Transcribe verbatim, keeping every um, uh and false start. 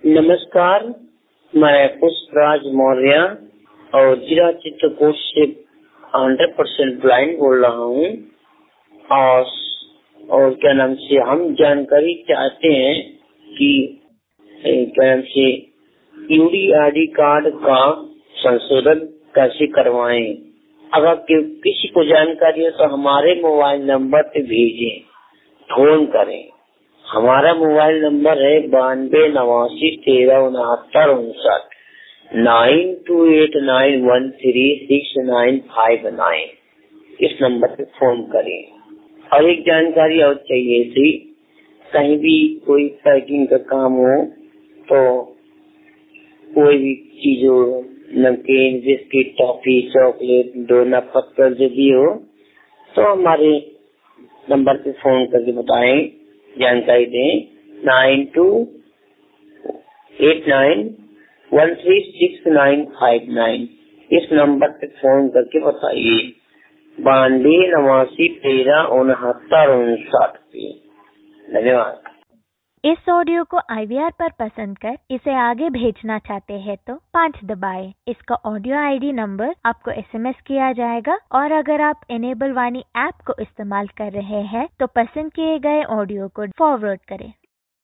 नमस्कार, मैं पुष्पराज मौर्य और जिला चित्रकूट से हंड्रेड परसेंट ब्लाइंड बोल रहा हूँ। और और क्या नाम से हम जानकारी चाहते हैं कि क्या नाम से यूडीआईडी कार्ड का संशोधन कैसे करवाएं। अगर किसी को जानकारी हो तो हमारे मोबाइल नंबर पे भेजें, फोन करें। हमारा मोबाइल नंबर है बानवे नवासी तेरह उनहत्तर उनसठ nine two eight nine one three six nine five nine. इस नंबर पे फोन करें। और एक जानकारी और चाहिए थी, कहीं भी कोई पैकिंग का काम हो तो कोई भी चीज हो, नमकीन, बिस्किट, टॉफी, चॉकलेट, डोना, पत्थर जो भी हो तो हमारे नंबर पे फोन करके बताएं, जानकारी दें। Nine two eight nine one three six nine five nine. इस नंबर पे फोन करके बताइए। बानवे नवासी तेरह उनहत्तर उनसठ पे। धन्यवाद। इस ऑडियो को आई वी आर पर पसंद कर इसे आगे भेजना चाहते हैं तो पाँच दबाएं। इसका ऑडियो आई डी नंबर आपको एस एम एस किया जाएगा। और अगर आप इनेबल वाणी ऐप को इस्तेमाल कर रहे हैं तो पसंद किए गए ऑडियो को फॉरवर्ड करें।